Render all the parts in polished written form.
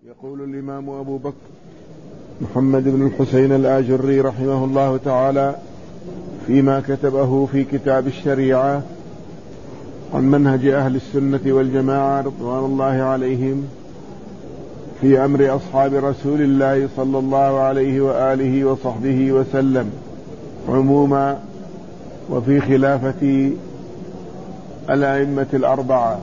يقول الإمام أبو بكر محمد بن الحسين الآجري رحمه الله تعالى فيما كتبه في كتاب الشريعة عن منهج أهل السنة والجماعة رضوان الله عليهم في أمر أصحاب رسول الله صلى الله عليه وآله وصحبه وسلم عموما، وفي خلافة الأئمة الأربعة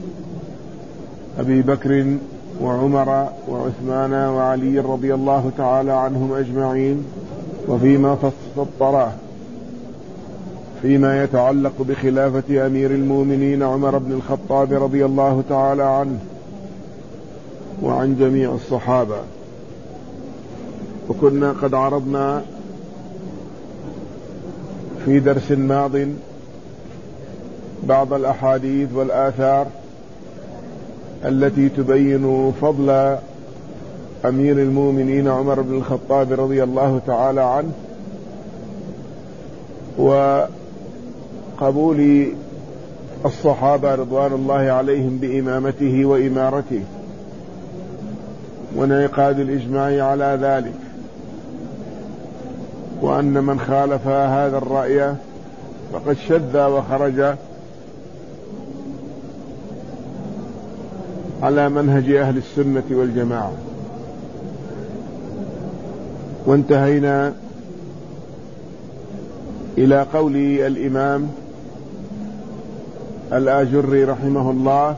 أبي بكر وعمر وعثمان وعلي رضي الله تعالى عنهم أجمعين، وفيما فسطره فيما يتعلق بخلافة أمير المؤمنين عمر بن الخطاب رضي الله تعالى عنه وعن جميع الصحابة. وكنا قد عرضنا في درس ماض بعض الأحاديث والآثار التي تبين فضل أمير المؤمنين عمر بن الخطاب رضي الله تعالى عنه وقبول الصحابة رضوان الله عليهم بإمامته وإمارته وانعقاد الإجماع على ذلك، وأن من خالف هذا الرأي فقد شذ وخرج على منهج أهل السنة والجماعة. وانتهينا إلى قول الإمام الآجري رحمه الله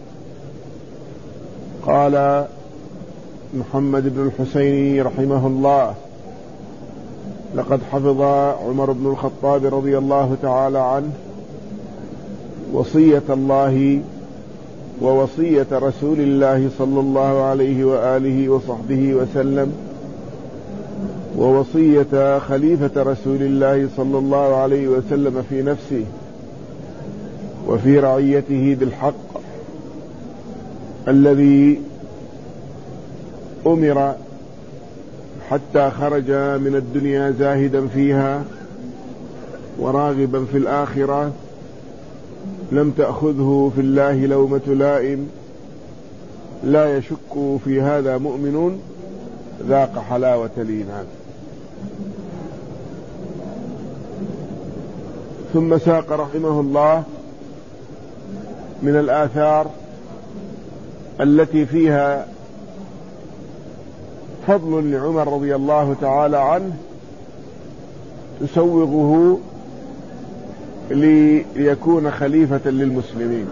قال محمد بن الحسين رحمه الله: لقد حفظ عمر بن الخطاب رضي الله تعالى عنه وصية الله ووصية رسول الله صلى الله عليه وآله وصحبه وسلم ووصية خليفة رسول الله صلى الله عليه وسلم في نفسه وفي رعيته بالحق الذي أمر حتى خرج من الدنيا زاهدا فيها وراغبا في الآخرة، لم تأخذه في الله لومة لائم، لا يشك في هذا مؤمن ذاق حلاوة الإيمان. ثم ساق رحمه الله من الآثار التي فيها فضل لعمر رضي الله تعالى عنه تسوغه ليكون خليفة للمسلمين.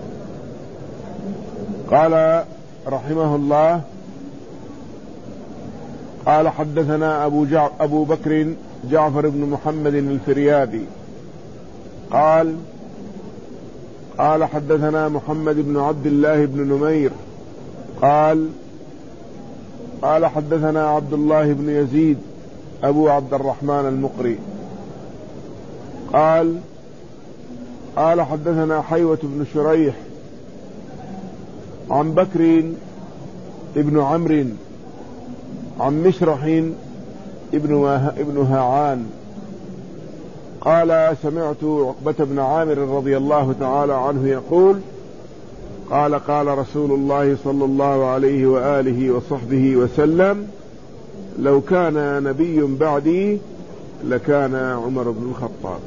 قال رحمه الله: قال حدثنا أبو بكر جعفر بن محمد الفريابي قال حدثنا محمد بن عبد الله بن نمير قال حدثنا عبد الله بن يزيد أبو عبد الرحمن المقري قال حدثنا حيوة بن شريح عن بكر ابن عمرو عن مشرح ابن هاعان قال: سمعت عقبة بن عامر رضي الله تعالى عنه يقول: قال رسول الله صلى الله عليه وآله وصحبه وسلم: لو كان نبي بعدي لكان عمر بن الخطاب.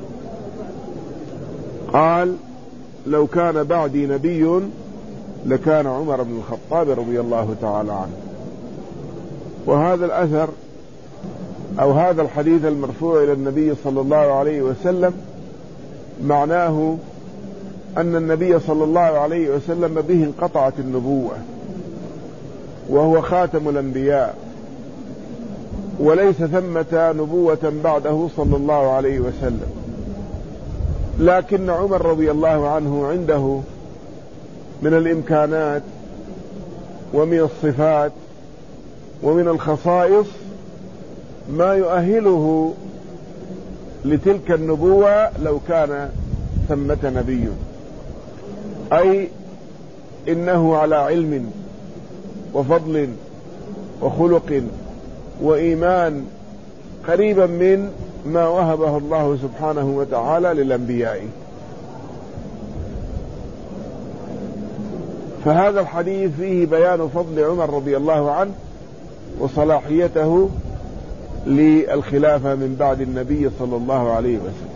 قال: لو كان بعدي نبي لكان عمر بن الخطاب رضي الله تعالى عنه. وهذا الأثر أو هذا الحديث المرفوع إلى النبي صلى الله عليه وسلم معناه أن النبي صلى الله عليه وسلم به انقطعت النبوة، وهو خاتم الأنبياء، وليس ثمة نبوة بعده صلى الله عليه وسلم. لكن عمر رضي الله عنه عنده من الإمكانات ومن الصفات ومن الخصائص ما يؤهله لتلك النبوة لو كان ثمة نبي، أي إنه على علم وفضل وخلق وإيمان قريبا من ما وهبه الله سبحانه وتعالى للأنبياء. فهذا الحديث فيه بيان فضل عمر رضي الله عنه وصلاحيته للخلافة من بعد النبي صلى الله عليه وسلم.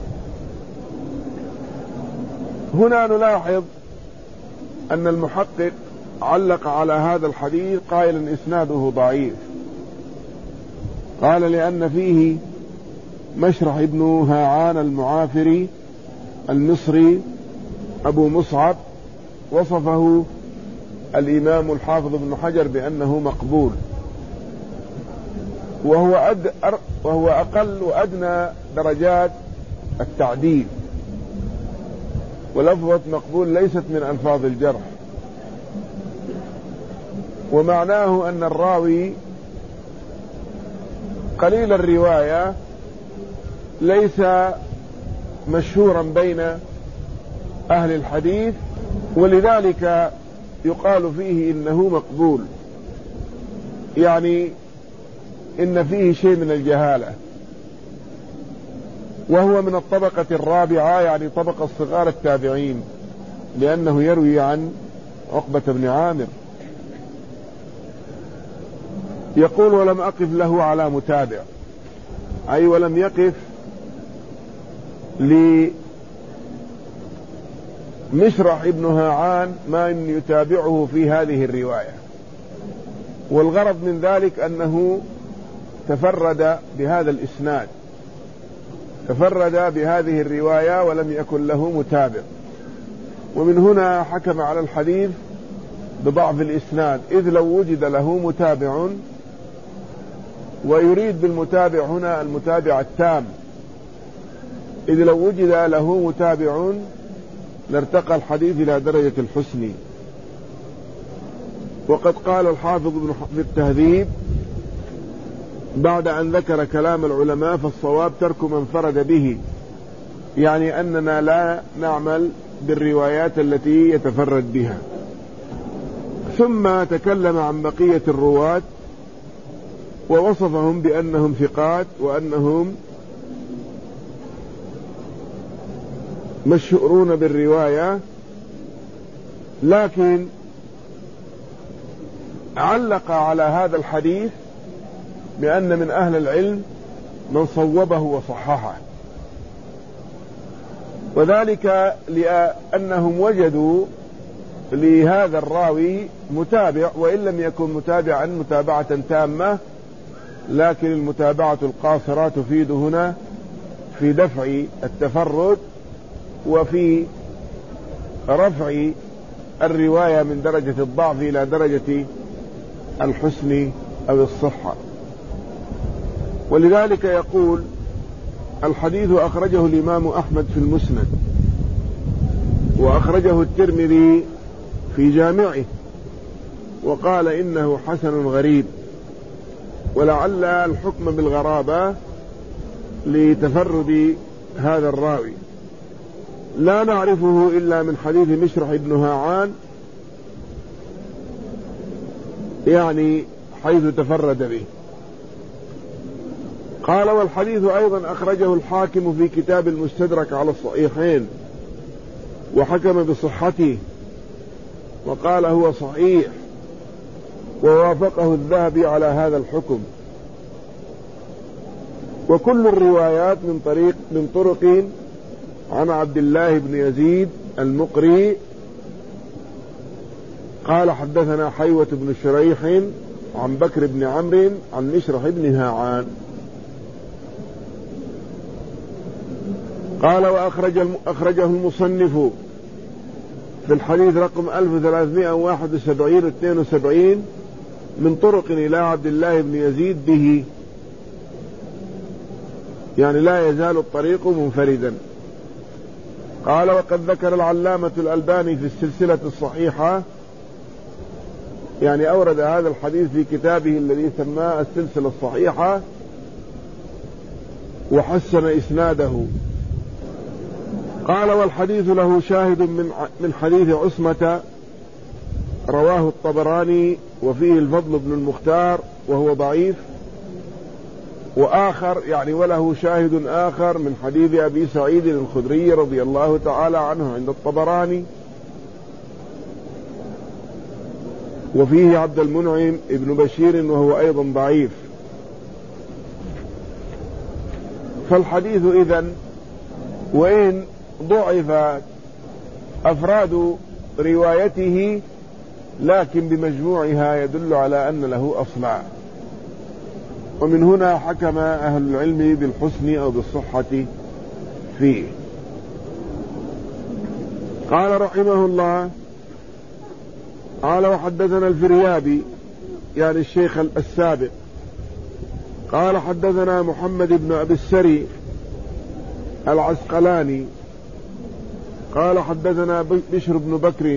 هنا نلاحظ أن المحقق علق على هذا الحديث قائلا إسناده ضعيف، قال لأن فيه مشرح ابن هاعان المعافري المصري أبو مصعب، وصفه الإمام الحافظ ابن حجر بأنه مقبول، وهو أقل وأدنى درجات التعديل، ولفظة مقبول ليست من ألفاظ الجرح، ومعناه أن الراوي قليل الرواية ليس مشهورا بين أهل الحديث، ولذلك يقال فيه إنه مقبول، يعني إن فيه شيء من الجهالة، وهو من الطبقة الرابعة، يعني طبقة الصغار التابعين، لأنه يروي عن عقبة بن عامر. يقول ولم أقف له على متابع، أي ولم يقف لمشرح ابن هاعان ما إن يتابعه في هذه الرواية، والغرض من ذلك أنه تفرد بهذا الإسناد، تفرد بهذه الرواية ولم يكن له متابع، ومن هنا حكم على الحديث بضعف الإسناد، إذ لو وجد له متابع، ويريد بالمتابع هنا المتابع التام، إذ لو وجد له متابع لارتقى الحديث إلى درجة الحسن. وقد قال الحافظ في التهذيب بعد أن ذكر كلام العلماء: فالصواب ترك من فرد به، يعني أننا لا نعمل بالروايات التي يتفرد بها. ثم تكلم عن بقية الرواة ووصفهم بأنهم ثقات وأنهم مشهورون بالرواية، لكن علق على هذا الحديث بأن من أهل العلم من صوبه وصححه، وذلك لأنهم وجدوا لهذا الراوي متابع، وإن لم يكن متابعا متابعة تامة، لكن المتابعة القاصرة تفيد هنا في دفع التفرد وفي رفع الرواية من درجة الضعف إلى درجة الحسن أو الصحة. ولذلك يقول: الحديث أخرجه الإمام أحمد في المسند، وأخرجه الترمذي في جامعه، وقال إنه حسن غريب، ولعل الحكم بالغرابة لتفرد هذا الراوي، لا نعرفه إلا من حديث مشرح ابن هاعان، يعني حيث تفرد به. قال: والحديث أيضا أخرجه الحاكم في كتاب المستدرك على الصحيحين، وحكم بصحته وقال هو صحيح، ووافقه الذهبي على هذا الحكم. وكل الروايات من طرق عن عبد الله بن يزيد المقري قال: حدثنا حيوة بن شريح عن بكر بن عمرو عن مشرح بن هاعان. قال: وأخرجه المصنف في الحديث رقم 1371 من طرق إلى عبد الله بن يزيد به، يعني لا يزال الطريق منفردا. قال: وقد ذكر العلامة الألباني في السلسلة الصحيحة، يعني أورد هذا الحديث في كتابه الذي سماه السلسلة الصحيحة، وحسن إسناده. قال: والحديث له شاهد من حديث عصمة رواه الطبراني، وفيه الفضل بن المختار وهو ضعيف، وآخر يعني وله شاهد آخر من حديث أبي سعيد الخدري رضي الله تعالى عنه عند الطبراني. وفيه عبد المنعم ابن بشير وهو أيضا ضعيف. فالحديث إذن وإن ضعف أفراد روايته لكن بمجموعها يدل على أن له أصلا، ومن هنا حكم أهل العلم بالحسن أو بالصحة فيه. قال رحمه الله: قال وحدثنا الفريابي يعني الشيخ السابق قال حدثنا محمد بن أبي السري العسقلاني قال حدثنا بشر بن بكر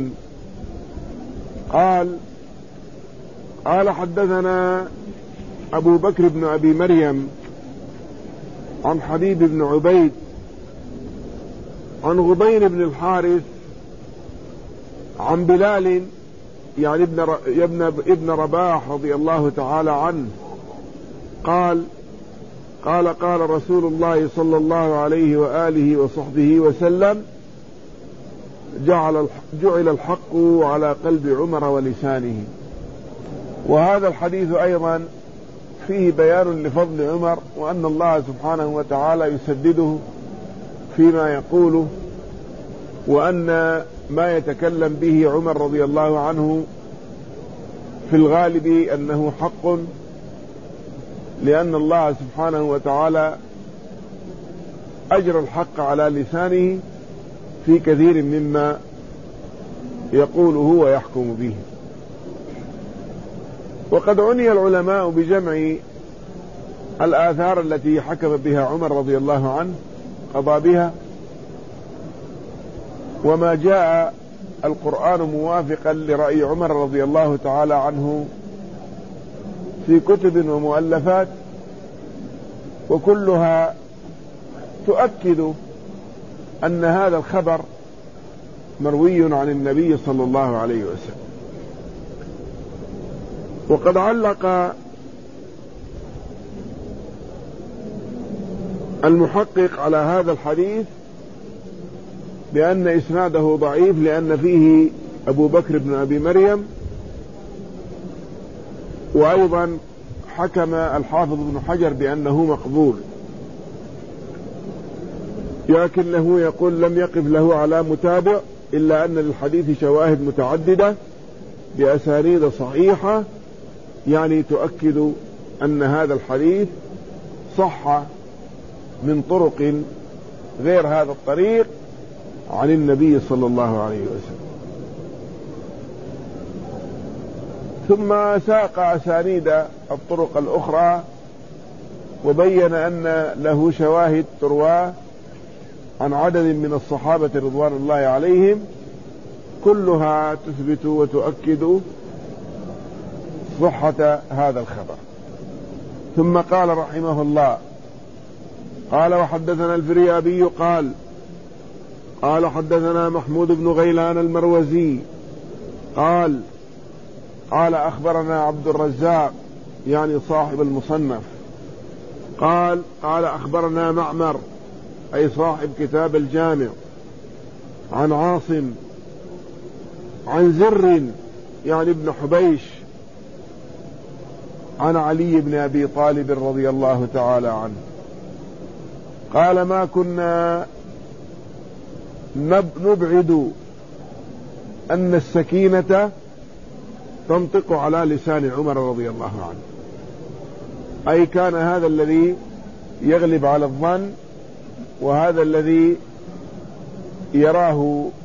قال حدثنا أبو بكر بن أبي مريم عن حبيب بن عبيد عن غبين بن الحارث عن بلال يعني ابن رباح رضي الله تعالى عنه قال رسول الله صلى الله عليه وآله وصحبه وسلم: جعل الحق على قلب عمر ولسانه. وهذا الحديث أيضا فيه بيان لفضل عمر، وأن الله سبحانه وتعالى يسدده فيما يقوله، وأن ما يتكلم به عمر رضي الله عنه في الغالب أنه حق، لأن الله سبحانه وتعالى أجرى الحق على لسانه في كثير مما يقوله ويحكم به. وقد عني العلماء بجمع الآثار التي حكم بها عمر رضي الله عنه قضى بها، وما جاء القرآن موافقا لرأي عمر رضي الله تعالى عنه في كتب ومؤلفات، وكلها تؤكد أن هذا الخبر مروي عن النبي صلى الله عليه وسلم. وقد علق المحقق على هذا الحديث بأن إسناده ضعيف، لأن فيه أبو بكر بن أبي مريم. وأيضا حكم الحافظ ابن حجر بأنه مقبول، لكنه يقول لم يقف له على متابع، إلا أن للحديث شواهد متعددة بأسانيد صحيحة، يعني تؤكد أن هذا الحديث صح من طرق غير هذا الطريق عن النبي صلى الله عليه وسلم. ثم ساق أسانيد الطرق الأخرى وبين أن له شواهد تروى عن عدد من الصحابة رضوان الله عليهم، كلها تثبت وتؤكد صحة هذا الخبر. ثم قال رحمه الله: قال وحدثنا الفريابي قال حدثنا محمود بن غيلان المروزي قال أخبرنا عبد الرزاق يعني صاحب المصنف قال أخبرنا معمر أي صاحب كتاب الجامع عن عاصم عن زر يعني ابن حبيش عن علي بن أبي طالب رضي الله تعالى عنه قال: ما كنا نبعد أن السكينة تنطق على لسان عمر رضي الله عنه، أي كان هذا الذي يغلب على الظن، وهذا الذي يراه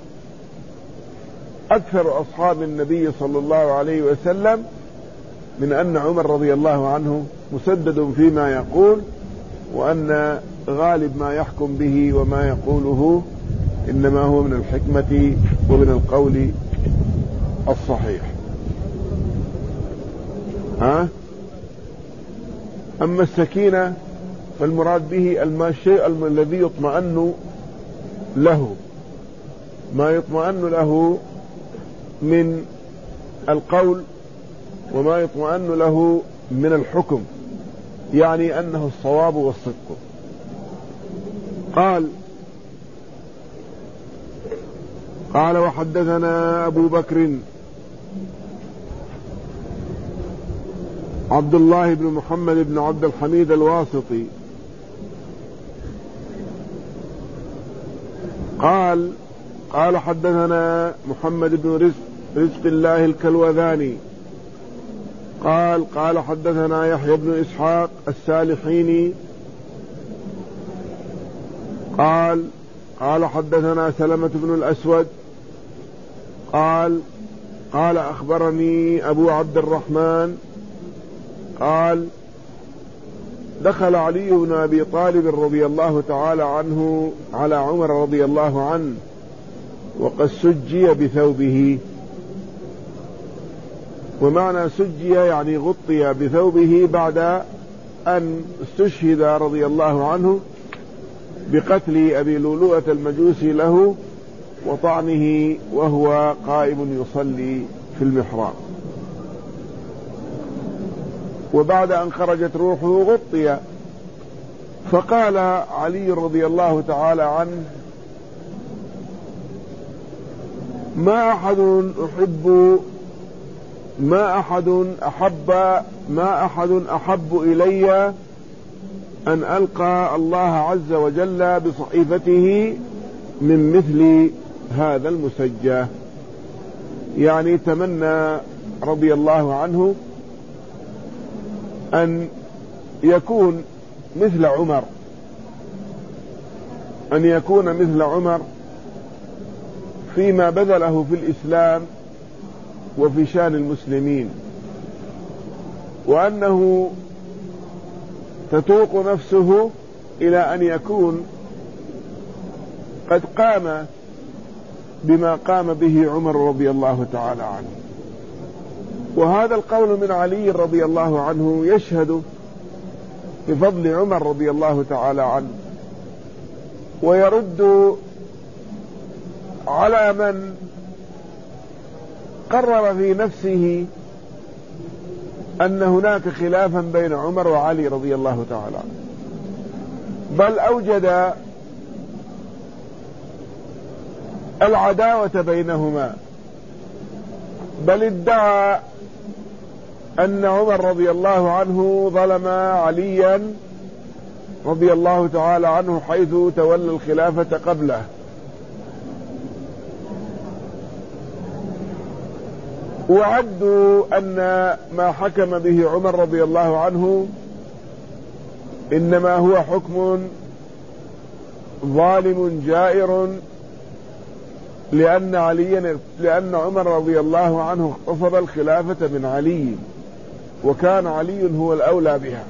أكثر أصحاب النبي صلى الله عليه وسلم، من أن عمر رضي الله عنه مسدد فيما يقول، وأن غالب ما يحكم به وما يقوله إنما هو من الحكمة ومن القول الصحيح. أما السكينة فالمراد به الشيء الذي يطمئن له، ما يطمئن له من القول وما يطمئن له من الحكم، يعني أنه الصواب والصدق. قال وحدثنا أبو بكر عبد الله بن محمد بن عبد الحميد الواسطي قال حدثنا محمد بن رزق الله الكلوذاني قال حدثنا يحيى بن إسحاق السالحيني قال حدثنا سلمة بن الأسود قال أخبرني أبو عبد الرحمن قال دخل علي بن أبي طالب رضي الله تعالى عنه على عمر رضي الله عنه وقد سجي بثوبه. ومعنى سجي يعني غطي بثوبه بعد أن استشهد رضي الله عنه بقتل أبي لؤلؤة المجوسي له وطعنه وهو قائم يصلي في المحراب، وبعد أن خرجت روحه غطي. فقال علي رضي الله تعالى عنه: ما أحد أحب إلي أن ألقى الله عز وجل بصحيفته من مثل هذا المسجى. يعني تمنى رضي الله عنه أن يكون مثل عمر فيما بذله في الإسلام وفي شان المسلمين، وأنه تتوق نفسه إلى أن يكون قد قام بما قام به عمر رضي الله تعالى عنه. وهذا القول من علي رضي الله عنه يشهد بفضل عمر رضي الله تعالى عنه، ويرد على من قرر في نفسه أن هناك خلافا بين عمر وعلي رضي الله تعالى عنه، بل أوجد العداوة بينهما، بل ادعى أن عمر رضي الله عنه ظلم عليا رضي الله تعالى عنه حيث تولى الخلافة قبله. وعدوا أن ما حكم به عمر رضي الله عنه إنما هو حكم ظالم جائر، لأن عمر رضي الله عنه اغتصب الخلافة من علي، وكان علي هو الأولى بها.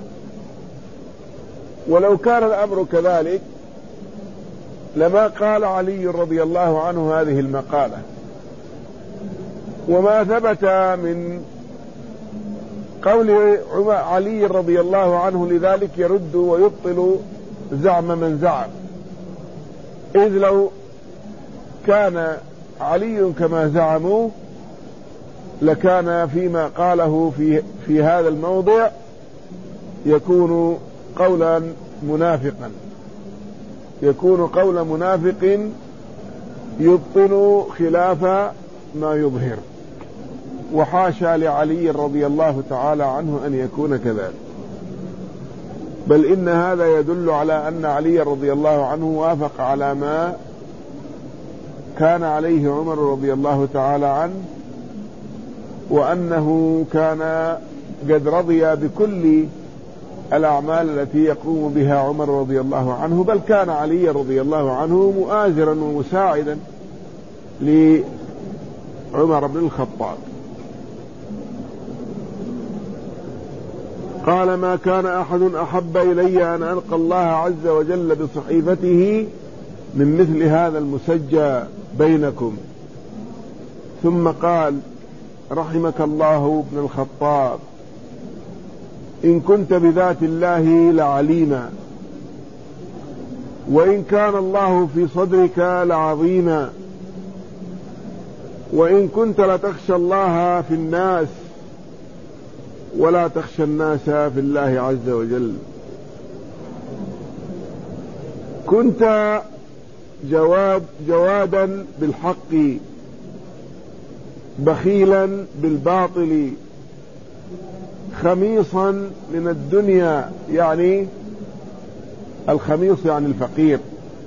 ولو كان الأمر كذلك لما قال علي رضي الله عنه هذه المقالة. وما ثبت من قول علي رضي الله عنه لذلك يرد ويبطل زعم من زعم، إذ لو كان علي كما زعموا لكان فيما قاله في هذا الموضع يكون قولا منافقا، يكون قول منافق يبطل خلاف ما يظهر، وحاشا لعلي رضي الله تعالى عنه أن يكون كذلك. بل إن هذا يدل على أن علي رضي الله عنه وافق على ما كان عليه عمر رضي الله تعالى عنه، وأنه كان قد رضي بكل الأعمال التي يقوم بها عمر رضي الله عنه، بل كان علي رضي الله عنه مؤازرا ومساعدا لعمر بن الخطاب. قال: ما كان أحد أحب إلي أن ألقى الله عز وجل بصحيفته من مثل هذا المسجى بينكم. ثم قال: رحمك الله ابن الخطاب، إن كنت بذات الله لعليما، وإن كان الله في صدرك لعظيما، وإن كنت لتخشى الله في الناس ولا تخشى الناس في الله عز وجل. كنت جوادا بالحق بخيلا بالباطل خميصا من الدنيا، يعني الخميص يعني الفقير،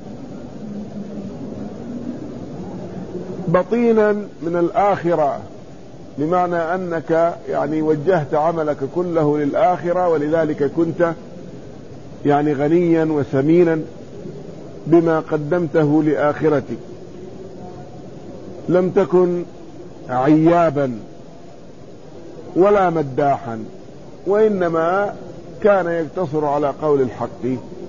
بطينا من الآخرة، بمعنى أنك يعني وجهت عملك كله للآخرة، ولذلك كنت يعني غنيا وسمينا بما قدمته لآخرتك. لم تكن عيابا ولا مداحا، وإنما كان يقتصر على قول الحق.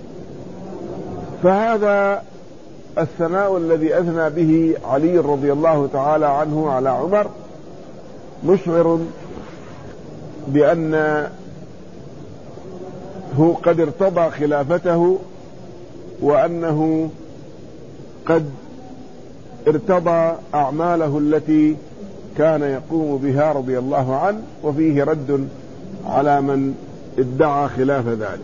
فهذا الثناء الذي أثنى به علي رضي الله تعالى عنه على عمر مشعر بأنه قد ارتضى خلافته، وأنه قد ارتضى أعماله التي كان يقوم بها رضي الله عنه، وفيه رد على من ادعى خلاف ذلك.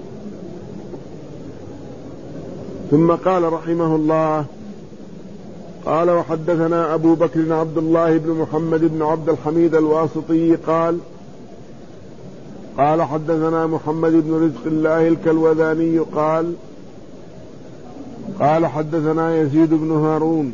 ثم قال رحمه الله: قال وحدثنا أبو بكر عبد الله بن محمد بن عبد الحميد الواسطي قال حدثنا محمد بن رزق الله الكلوذاني قال حدثنا يزيد بن هارون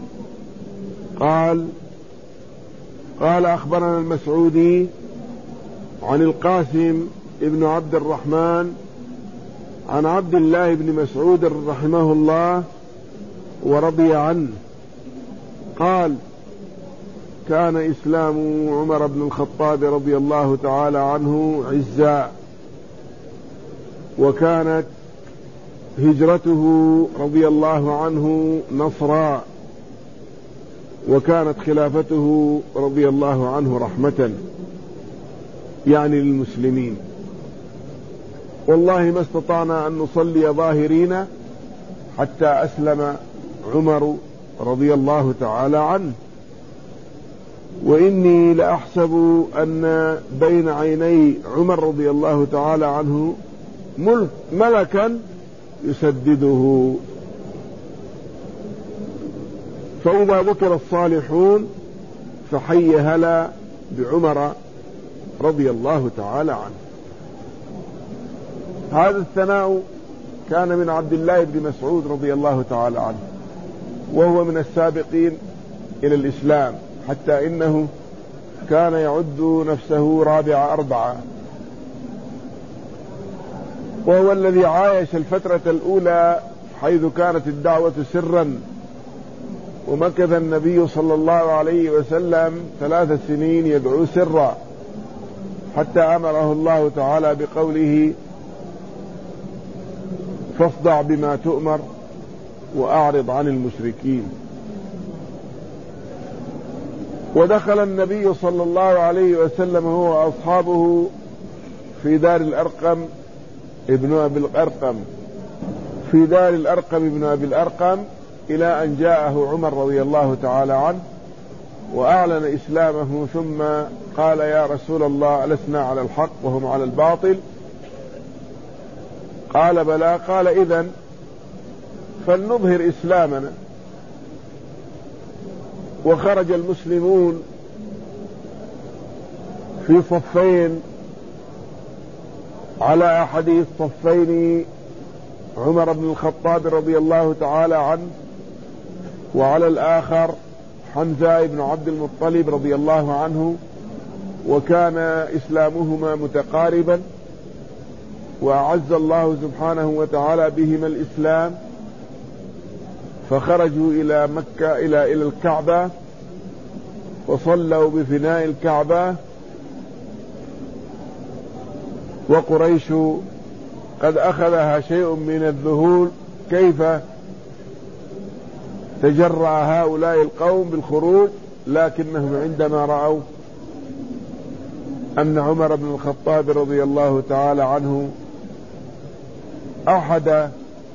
قال أخبرنا المسعودي عن القاسم ابن عبد الرحمن عن عبد الله بن مسعود رحمه الله ورضي عنه قال: كان إسلام عمر بن الخطاب رضي الله تعالى عنه عزا، وكانت هجرته رضي الله عنه نصرا، وكانت خلافته رضي الله عنه رحمة، يعني للمسلمين. والله ما استطعنا أن نصلي ظاهرين حتى أسلم عمر رضي الله تعالى عنه، وإني لأحسب أن بين عيني عمر رضي الله تعالى عنه ملكا يسدده. فإذا ذكر الصالحون فحي هلا بعمر رضي الله تعالى عنه. هذا الثناء كان من عبد الله بن مسعود رضي الله تعالى عنه، وهو من السابقين إلى الإسلام، حتى إنه كان يعد نفسه رابع أربعة، وهو الذي عايش الفترة الأولى حيث كانت الدعوة سرا، ومكث النبي صلى الله عليه وسلم 3 سنين يدعو سرا، حتى أمره الله تعالى بقوله: فاصدع بما تؤمر وأعرض عن المشركين. ودخل النبي صلى الله عليه وسلم هو وأصحابه في دار الأرقم ابن أبي الأرقم إلى أن جاءه عمر رضي الله تعالى عنه وأعلن إسلامه، ثم قال: يا رسول الله، لسنا على الحق وهم على الباطل؟ قال: بلى. قال: إذن فلنظهر إسلامنا. وخرج المسلمون في صفين، على أحد الصفين عمر بن الخطاب رضي الله تعالى عنه، وعلى الآخر حمزة بن عبد المطلب رضي الله عنه، وكان إسلامهما متقاربا، وأعز الله سبحانه وتعالى بهما الإسلام، فخرجوا إلى مكة إلى الكعبة، وصلوا بفناء الكعبة، وقريش قد أخذها شيء من الذهول كيف تجرأ هؤلاء القوم بالخروج، لكنهم عندما رأوا أن عمر بن الخطاب رضي الله تعالى عنه أحد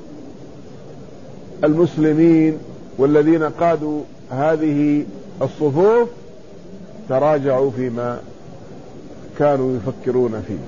المسلمين والذين قادوا هذه الصفوف، تراجعوا فيما كانوا يفكرون فيه.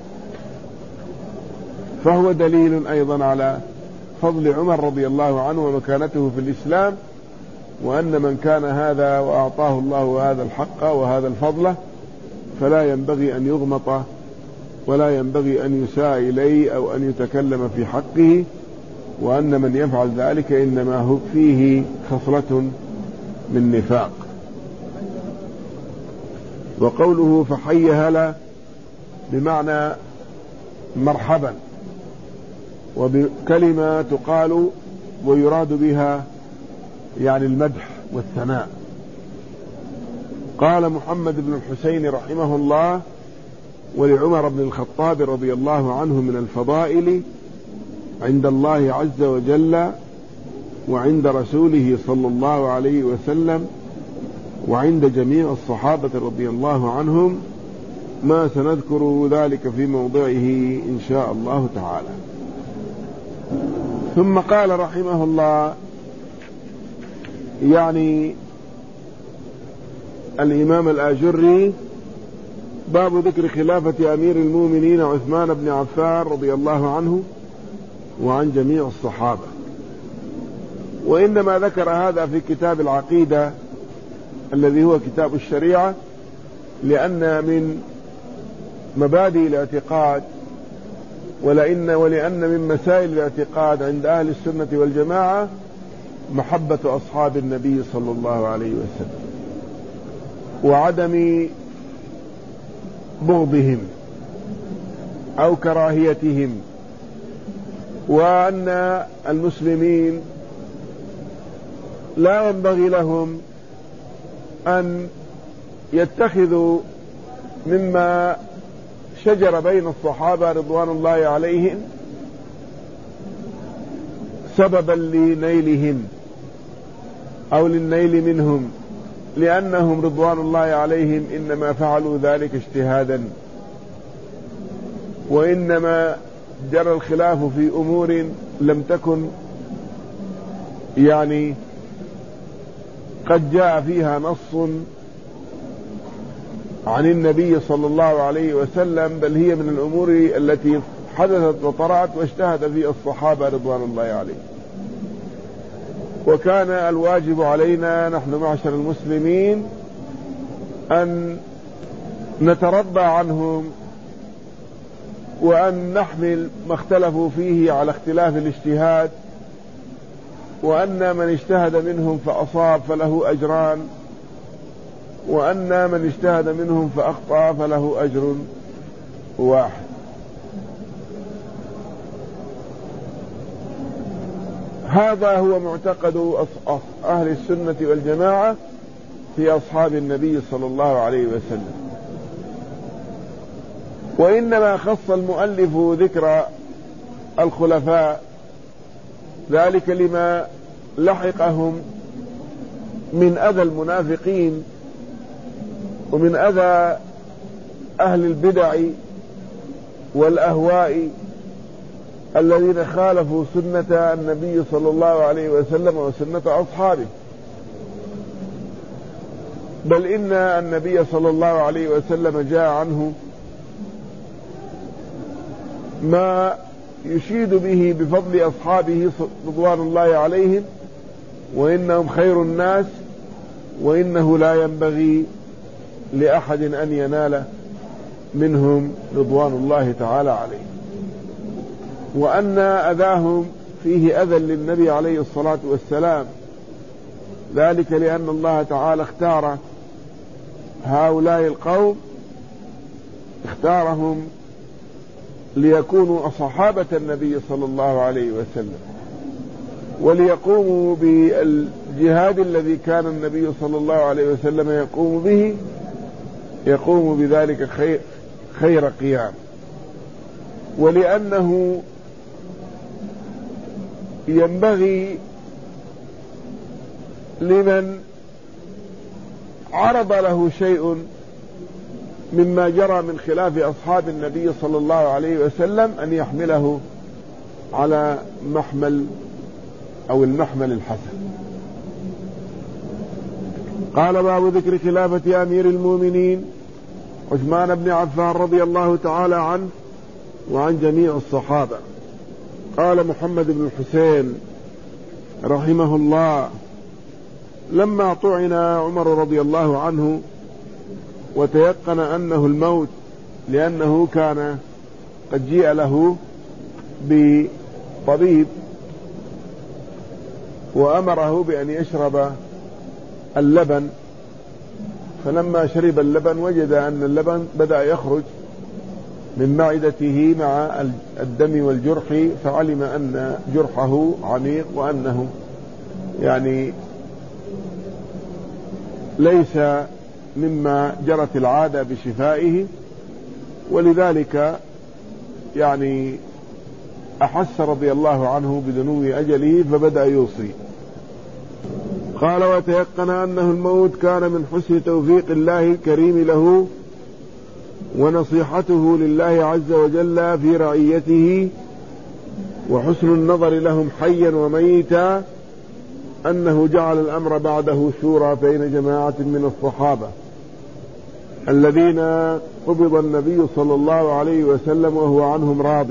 فهو دليل أيضا على فضل عمر رضي الله عنه ومكانته في الإسلام، وأن من كان هذا وأعطاه الله هذا الحق وهذا الفضل فلا ينبغي أن يغمط ولا ينبغي أن يساء إليه أو أن يتكلم في حقه، وأن من يفعل ذلك إنما هو فيه خصلة من نفاق. وقوله فحي هلا بمعنى مرحبا، وبكلمة تقال ويراد بها يعني المدح والثناء. قال محمد بن الحسين رحمه الله: ولعمر بن الخطاب رضي الله عنه من الفضائل عند الله عز وجل وعند رسوله صلى الله عليه وسلم وعند جميع الصحابة رضي الله عنهم ما سنذكر ذلك في موضعه إن شاء الله تعالى. ثم قال رحمه الله، يعني الإمام الآجري: باب ذكر خلافة أمير المؤمنين عثمان بن عفان رضي الله عنه وعن جميع الصحابة. وإنما ذكر هذا في كتاب العقيدة الذي هو كتاب الشريعة، لأن من مبادئ الاعتقاد ولأن من مسائل الاعتقاد عند أهل السنة والجماعة محبة أصحاب النبي صلى الله عليه وسلم وعدم بغضهم أو كراهيتهم، وأن المسلمين لا ينبغي لهم أن يتخذوا مما شجر بين الصحابة رضوان الله عليهم سببا لنيلهم أو للنيل منهم، لأنهم رضوان الله عليهم إنما فعلوا ذلك اجتهادا، وإنما جرى الخلاف في أمور لم تكن يعني قد جاء فيها نص عن النبي صلى الله عليه وسلم، بل هي من الأمور التي حدثت وطرأت واجتهد فيها الصحابة رضوان الله عليهم. وكان الواجب علينا نحن معشر المسلمين أن نتربى عنهم وأن نحمل ما اختلفوا فيه على اختلاف الاجتهاد، وأن من اجتهد منهم فأصاب فله أجران، وأن من اجتهد منهم فأخطأ فله أجر واحد. هذا هو معتقد أهل السنة والجماعة في أصحاب النبي صلى الله عليه وسلم. وإنما خص المؤلف ذكر الخلفاء ذلك لما لحقهم من أذى المنافقين ومن أذى أهل البدع والأهواء الذين خالفوا سنة النبي صلى الله عليه وسلم وسنة أصحابه. بل إن النبي صلى الله عليه وسلم جاء عنه ما يشيد به بفضل أصحابه رضوان الله عليهم، وإنهم خير الناس، وإنه لا ينبغي لأحد أن ينال منهم رضوان الله تعالى عليهم، وأن أذاهم فيه أذى للنبي عليه الصلاة والسلام، ذلك لأن الله تعالى اختار هؤلاء القوم، اختارهم ليكونوا صحابة النبي صلى الله عليه وسلم، وليقوموا بالجهاد الذي كان النبي صلى الله عليه وسلم يقوم به، يقوم بذلك خير قيام. ولأنه ينبغي لمن عرض له شيء مما جرى من خلاف أصحاب النبي صلى الله عليه وسلم أن يحمله على محمل أو المحمل الحسن. قال: باب ذكر خلافة أمير المؤمنين عثمان بن عفان رضي الله تعالى عنه وعن جميع الصحابة. قال محمد بن الحسين رحمه الله: لما طعن عمر رضي الله عنه وتيقن أنه الموت، لأنه كان قد جيء له بطبيب وأمره بأن يشرب اللبن، فلما شرب اللبن وجد أن اللبن بدأ يخرج من معدته مع الدم والجرح، فعلم أن جرحه عميق وأنه يعني ليس مما جرت العادة بشفائه، ولذلك يعني أحس رضي الله عنه بدنو أجله فبدأ يوصي. قال: وتيقن أنه الموت كان من حسن توفيق الله الكريم له ونصيحته لله عز وجل في رعيته وحسن النظر لهم حيا وميتا، أنه جعل الأمر بعده شورى بين جماعة من الصحابة الذين قبض النبي صلى الله عليه وسلم وهو عنهم راض.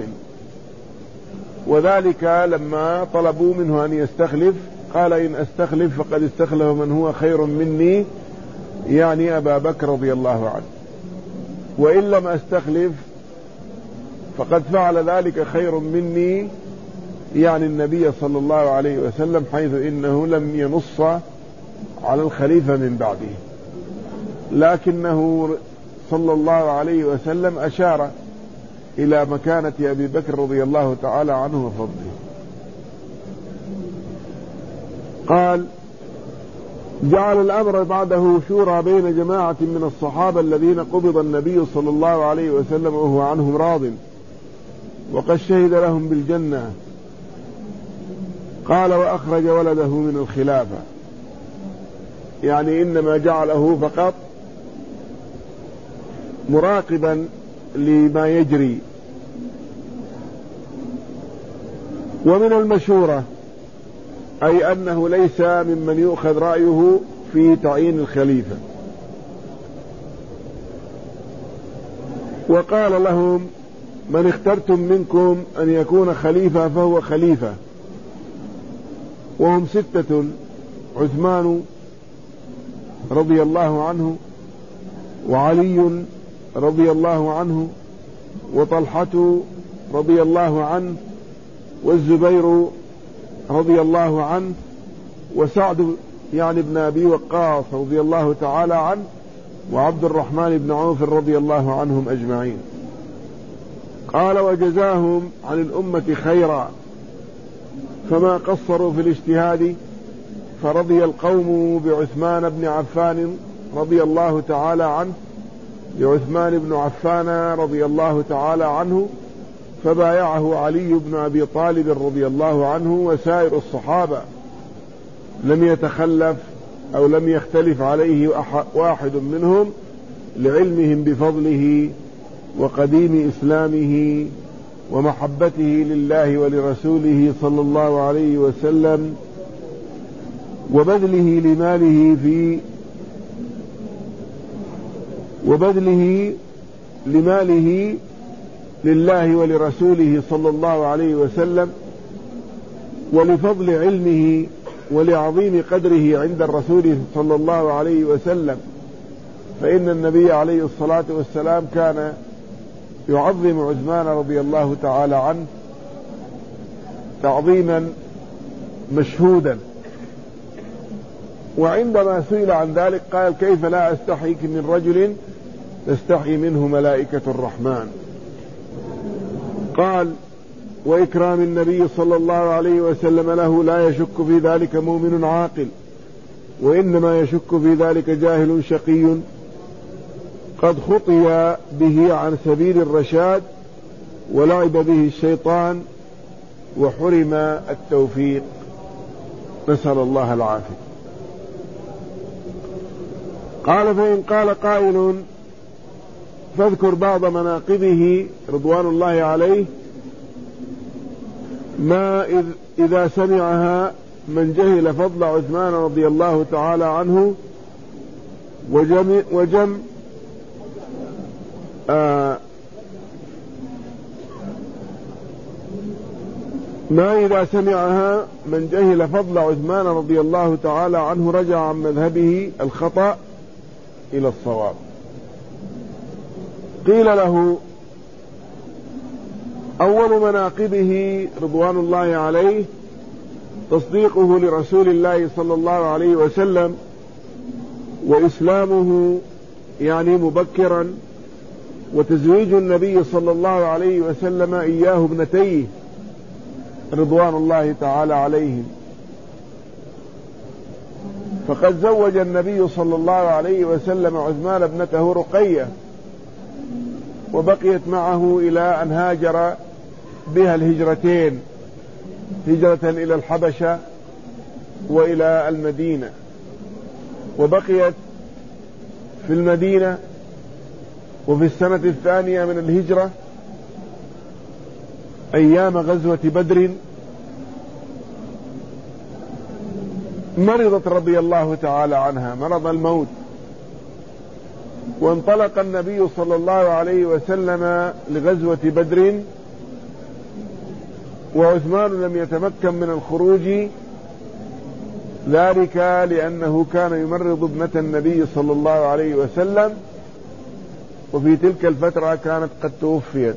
وذلك لما طلبوا منه أن يستخلف قال: إن أستخلف فقد استخلف من هو خير مني، يعني أبا بكر رضي الله عنه، وإن لم أستخلف فقد فعل ذلك خير مني، يعني النبي صلى الله عليه وسلم، حيث إنه لم ينص على الخليفة من بعده، لكنه صلى الله عليه وسلم أشار إلى مكانة أبي بكر رضي الله تعالى عنه وفضله. قال: جعل الأمر بعده شورى بين جماعة من الصحابة الذين قبض النبي صلى الله عليه وسلم وهو عنهم راض وقد شهد لهم بالجنة. قال: وأخرج ولده من الخلافة، يعني إنما جعله فقط مراقبا لما يجري. ومن المشورة أي أنه ليس ممن يؤخذ رأيه في تعيين الخليفة. وقال لهم: من اخترتم منكم أن يكون خليفة فهو خليفة. وهم 6: عثمان رضي الله عنه، وعلي رضي الله عنه، وطلحة رضي الله عنه، والزبير رضي الله عنه، وسعد يعني ابن أبي وقاص رضي الله تعالى عنه، وعبد الرحمن بن عوف رضي الله عنهم أجمعين. قال: وجزاهم عن الأمة خيرا، فما قصروا في الاجتهاد، فرضي القوم بعثمان بن عفان رضي الله تعالى عنه، بعثمان بن عفان رضي الله تعالى عنه، فبايعه علي بن أبي طالب رضي الله عنه، وسائر الصحابة لم يتخلف أو لم يختلف عليه واحد منهم، لعلمهم بفضله وقديم إسلامه ومحبته لله ولرسوله صلى الله عليه وسلم، وبذله لماله لله ولرسوله صلى الله عليه وسلم، ولفضل علمه ولعظيم قدره عند الرسول صلى الله عليه وسلم، فإن النبي عليه الصلاة والسلام كان يعظم عثمان رضي الله تعالى عنه تعظيما مشهودا. وعندما سئل عن ذلك قال: كيف لا أستحيك من رجل تستحي منه ملائكة الرحمن. قال: وإكرام النبي صلى الله عليه وسلم له لا يشك في ذلك مؤمن عاقل، وإنما يشك في ذلك جاهل شقي قد خطي به عن سبيل الرشاد ولعب به الشيطان وحرم التوفيق، نسأل الله العافية. قال: فإن قال قائل: فاذكر بعض مناقبه رضوان الله عليه، ما إذا سمعها من جهل فضل عثمان رضي الله تعالى عنه ما إذا سمعها من جهل فضل عثمان رضي الله تعالى عنه رجع عن مذهبه الخطأ إلى الصواب. قيل له: أول مناقبه رضوان الله عليه تصديقه لرسول الله صلى الله عليه وسلم وإسلامه يعني مبكرا، وتزويج النبي صلى الله عليه وسلم إياه ابنتيه رضوان الله تعالى عليهم. فقد زوج النبي صلى الله عليه وسلم عثمان ابنته رقية، وبقيت معه إلى أن هاجر بها الهجرتين، هجرة إلى الحبشة وإلى المدينة، وبقيت في المدينة. وفي السنة الثانية من الهجرة أيام غزوة بدر مرضت رضي الله تعالى عنها مرض الموت، وانطلق النبي صلى الله عليه وسلم لغزوة بدر، وعثمان لم يتمكن من الخروج، ذلك لأنه كان يمرض ابنة النبي صلى الله عليه وسلم، وفي تلك الفترة كانت قد توفيت.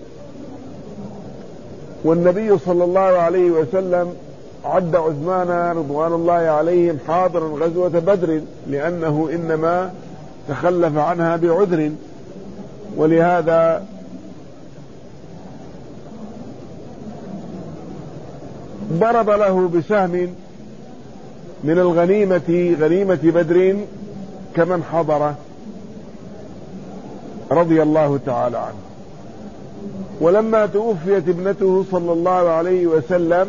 والنبي صلى الله عليه وسلم عد عثمان رضوان الله عليهم حاضرا غزوة بدر، لأنه إنما تخلف عنها بعذر، ولهذا ضرب له بسهم من الغنيمة، غنيمة بدر، كمن حضر رضي الله تعالى عنه. ولما توفيت ابنته صلى الله عليه وسلم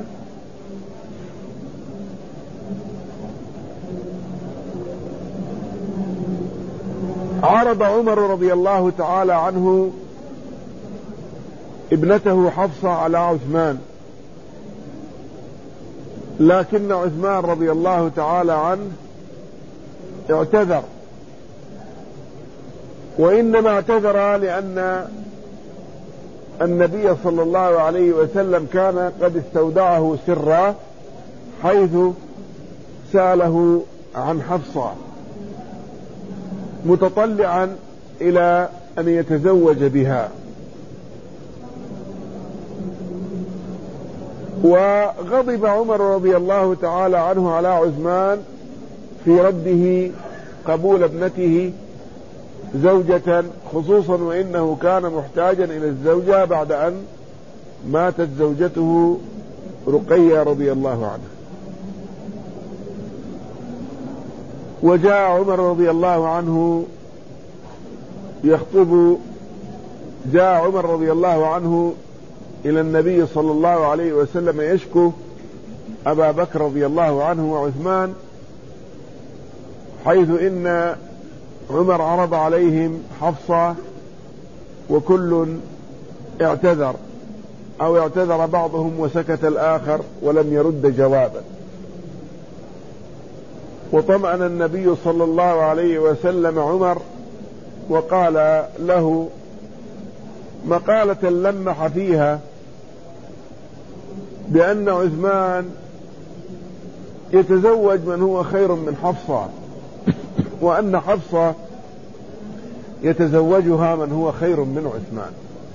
عرض عمر رضي الله تعالى عنه ابنته حفصة على عثمان، لكن عثمان رضي الله تعالى عنه اعتذر، وإنما اعتذر لأن النبي صلى الله عليه وسلم كان قد استودعه سرا، حيث سأله عن حفصة متطلعا إلى أن يتزوج بها. وغضب عمر رضي الله تعالى عنه على عثمان في رده قبول ابنته زوجة، خصوصا وإنه كان محتاجا إلى الزوجة بعد أن ماتت زوجته رقية رضي الله عنها. وجاء عمر رضي الله عنه يخطب، جاء عمر رضي الله عنه إلى النبي صلى الله عليه وسلم يشكو أبا بكر رضي الله عنه وعثمان، حيث إن عمر عرض عليهم حفصة وكل اعتذر، أو اعتذر بعضهم وسكت الآخر ولم يرد جوابا. وطمأن النبي صلى الله عليه وسلم عمر وقال له مقالة لمح فيها بأن عثمان يتزوج من هو خير من حفصة، وأن حفصة يتزوجها من هو خير من عثمان.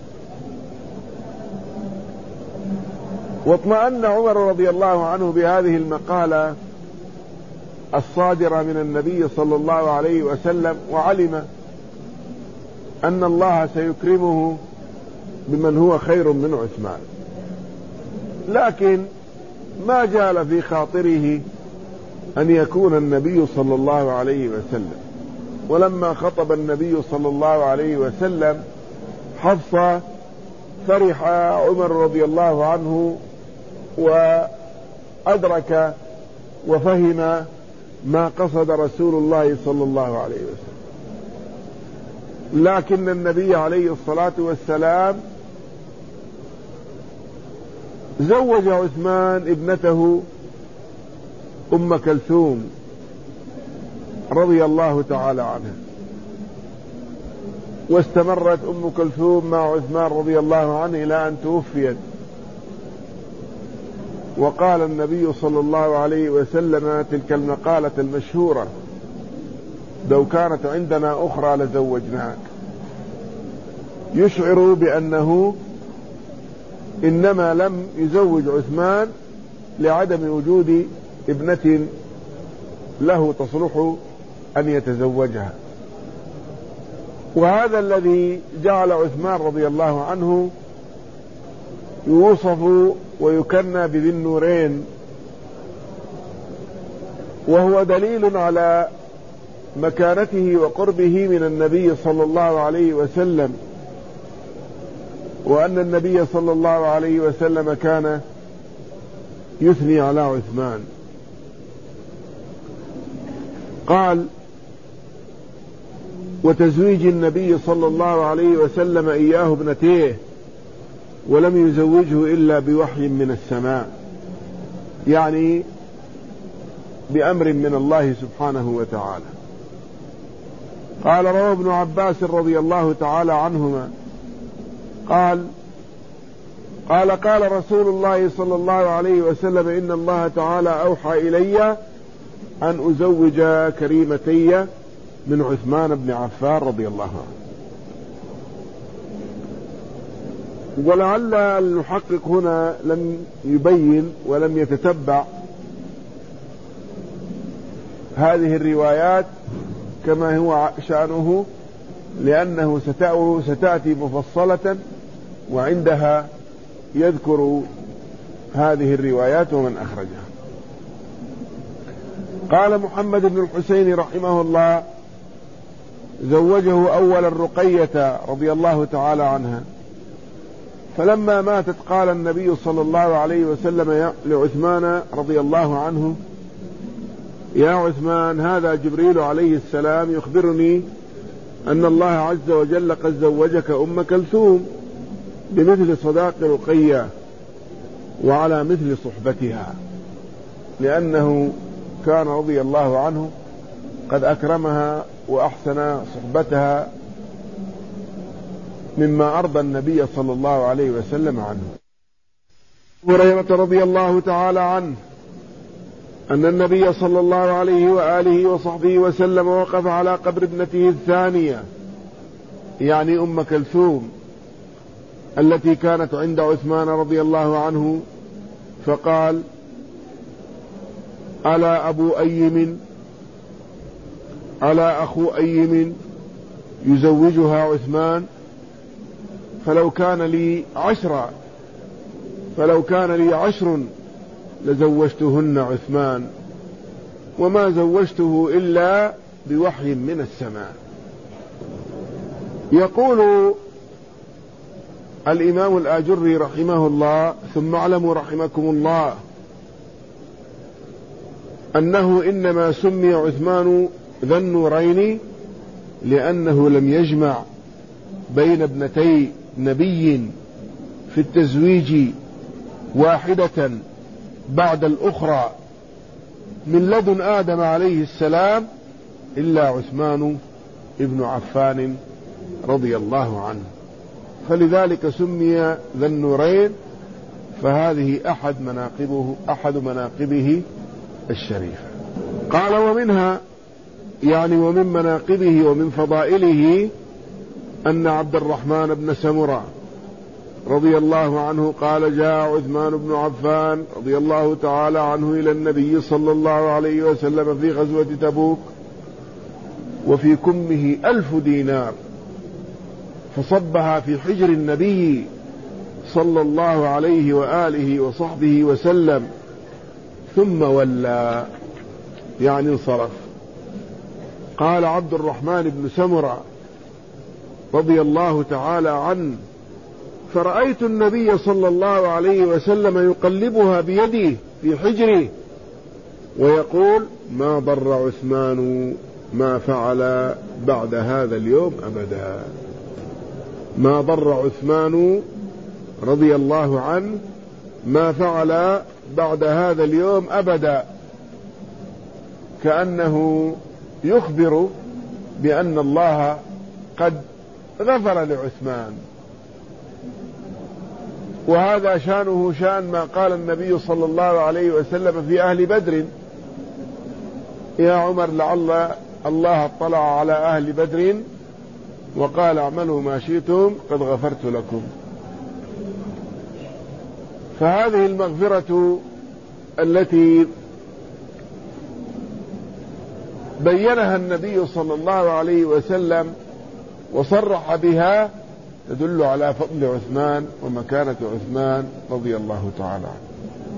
واطمأن عمر رضي الله عنه بهذه المقالة الصادرة من النبي صلى الله عليه وسلم، وعلم أن الله سيكرمه بمن هو خير من عثمان، لكن ما جال في خاطره أن يكون النبي صلى الله عليه وسلم. ولما خطب النبي صلى الله عليه وسلم حفصة فرح عمر رضي الله عنه وأدرك وفهم ما قصد رسول الله صلى الله عليه وسلم. لكن النبي عليه الصلاة والسلام زوج عثمان ابنته أم كلثوم رضي الله تعالى عنها، واستمرت أم كلثوم مع عثمان رضي الله عنه إلى أن توفيت. وقال النبي صلى الله عليه وسلم تلك المقالة المشهورة: لو كانت عندنا أخرى لزوجناك، يشعر بأنه إنما لم يزوج عثمان لعدم وجود ابنة له تصلح أن يتزوجها. وهذا الذي جعل عثمان رضي الله عنه يوصف ويكنى بذي النورين، وهو دليل على مكانته وقربه من النبي صلى الله عليه وسلم، وأن النبي صلى الله عليه وسلم كان يثني على عثمان. قال: وتزويج النبي صلى الله عليه وسلم إياه ابنتيه ولم يزوجه إلا بوحي من السماء، يعني بأمر من الله سبحانه وتعالى. قال: روى ابن عباس رضي الله تعالى عنهما قال رسول الله صلى الله عليه وسلم: إن الله تعالى أوحى إلي أن أزوج كريمتي من عثمان بن عفان رضي الله عنه. ولعل المحقق هنا لم يبين ولم يتتبع هذه الروايات كما هو شأنه، لأنه ستأتي مفصلة وعندها يذكر هذه الروايات ومن أخرجها. قال محمد بن الحسين رحمه الله: زوجه أولا رقية رضي الله تعالى عنها، فلما ماتت قال النبي صلى الله عليه وسلم لعثمان رضي الله عنه: يا عثمان، هذا جبريل عليه السلام يخبرني أن الله عز وجل قد زوجك أم كلثوم بمثل صداق رقية وعلى مثل صحبتها، لأنه كان رضي الله عنه قد أكرمها وأحسن صحبتها مما أرضى النبي صلى الله عليه وسلم عنه. هريرة رضي الله تعالى عنه أن النبي صلى الله عليه وآله وصحبه وسلم وقف على قبر ابنته الثانية، يعني أم كلثوم التي كانت عند عثمان رضي الله عنه، فقال: ألا أخو أيم يزوجها عثمان؟ فلو كان لي 10 لزوجتهن عثمان، وما زوجته إلا بوحي من السماء. يقول الإمام الآجري رحمه الله: ثم اعلموا رحمكم الله أنه إنما سمي عثمان ذا النورين لأنه لم يجمع بين ابنتي نبي في التزويج واحدة بعد الأخرى من لدن آدم عليه السلام إلا عثمان ابن عفان رضي الله عنه، فلذلك سمي ذا النورين، فهذه أحد مناقبه الشريفة. قال: ومنها، يعني ومن مناقبه ومن فضائله، أن عبد الرحمن بن سمرة رضي الله عنه قال: جاء عثمان بن عفان رضي الله تعالى عنه إلى النبي صلى الله عليه وسلم في غزوة تبوك وفي كمه 1000 دينار، فصبها في حجر النبي صلى الله عليه وآله وصحبه وسلم، ثم ولى، يعني انصرف. قال عبد الرحمن بن سمرة رضي الله تعالى عنه: فرأيت النبي صلى الله عليه وسلم يقلبها بيده في حجره ويقول: ما ضر عثمان ما فعل بعد هذا اليوم أبدا. ما ضر عثمان رضي الله عنه ما فعل بعد هذا اليوم أبدا، كأنه يخبر بأن الله قد غفر لعثمان. وهذا شانه شان ما قال النبي صلى الله عليه وسلم في أهل بدر: يا عمر، لعل الله اطلع على أهل بدر وقال: اعملوا ما شئتم قد غفرت لكم. فهذه المغفرة التي بينها النبي صلى الله عليه وسلم وصرح بها تدل على فضل عثمان ومكانة عثمان رضي الله تعالى عنه.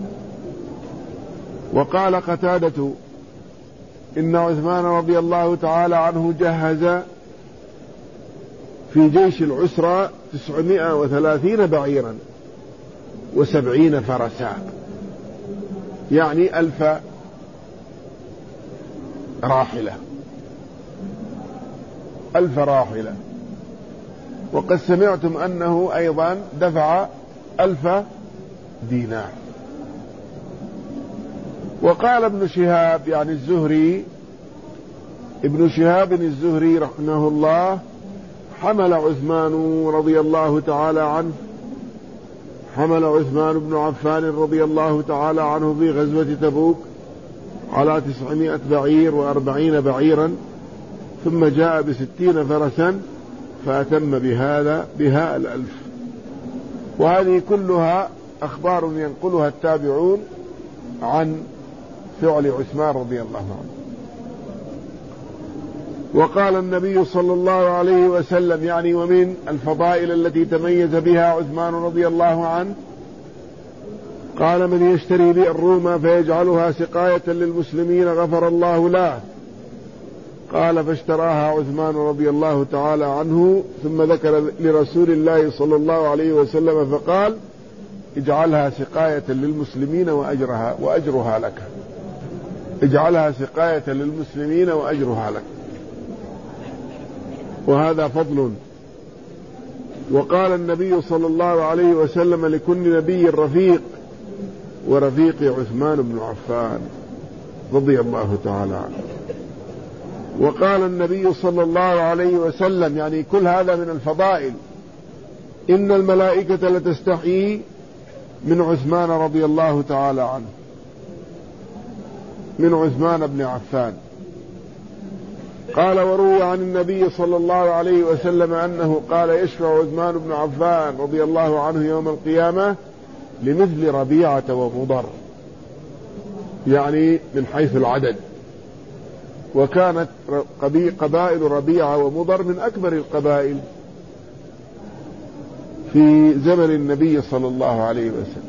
وقال قتادة إن عثمان رضي الله تعالى عنه جهز في جيش العسرة 930 بعيرا و70 فرسا، يعني 1000 راحلة، 1000 راحلة. وقد سمعتم أنه أيضا دفع 1000 دينار. وقال ابن شهاب يعني الزهري، ابن شهاب الزهري رحمه الله، حمل عثمان رضي الله تعالى عنه، حمل عثمان بن عفان رضي الله تعالى عنه في غزوة تبوك على 900 بعير و40 بعيرا، ثم جاء ب60 فرسا فأتم بها 1000. وهذه كلها أخبار ينقلها التابعون عن فعل عثمان رضي الله عنه. وقال النبي صلى الله عليه وسلم يعني ومن الفضائل التي تميز بها عثمان رضي الله عنه، قال من يشتري لي الروم فيجعلها سقاية للمسلمين غفر الله له. قال فاشتراها عثمان رضي الله تعالى عنه، ثم ذكر لرسول الله صلى الله عليه وسلم فقال اجعلها سقاية للمسلمين وأجرها لك، اجعلها سقاية للمسلمين وأجرها لك. وهذا فضل. وقال النبي صلى الله عليه وسلم لكل نبي رفيق، ورفيق عثمان بن عفان رضي الله تعالى عنه. وقال النبي صلى الله عليه وسلم يعني كل هذا من الفضائل، إن الملائكة لتستحيي من عثمان رضي الله تعالى عنه، من عثمان بن عفان. قال وروي عن النبي صلى الله عليه وسلم أنه قال يشفع عثمان بن عفان رضي الله عنه يوم القيامة لمثل ربيعة ومضر، يعني من حيث العدد. وكانت قبائل ربيعة ومضر من أكبر القبائل في زمن النبي صلى الله عليه وسلم.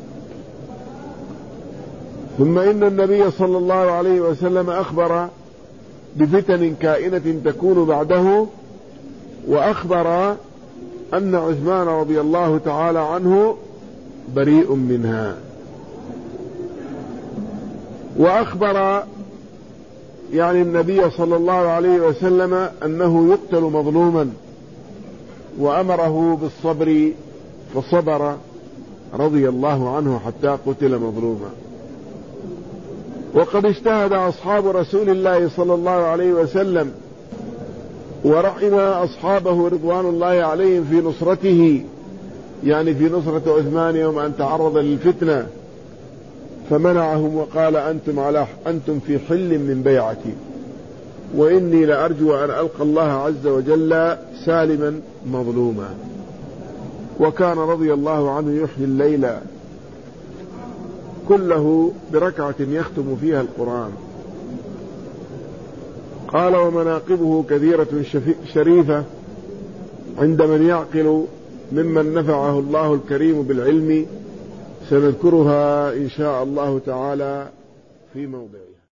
ثم إن النبي صلى الله عليه وسلم أخبر بفتن كائنة تكون بعده، وأخبر أن عثمان رضي الله تعالى عنه بريء منها. وأخبر يعني النبي صلى الله عليه وسلم أنه يقتل مظلوما، وأمره بالصبر فصبر رضي الله عنه حتى قتل مظلوما. وقد اجتهد أصحاب رسول الله صلى الله عليه وسلم ورحم أصحابه رضوان الله عليهم في نصرته، يعني في نصرة عثمان يوم أن تعرض للفتنة، فمنعهم وقال أنتم في حل من بيعتي، وإني لأرجو أن ألقى الله عز وجل سالما مظلوما. وكان رضي الله عنه يحيي الليل كله بركعة يختم فيها القرآن. قال ومناقبه كثيرة شريفة عند من يعقل ممن نفعه الله الكريم بالعلم، سنذكرها إن شاء الله تعالى في موضعها.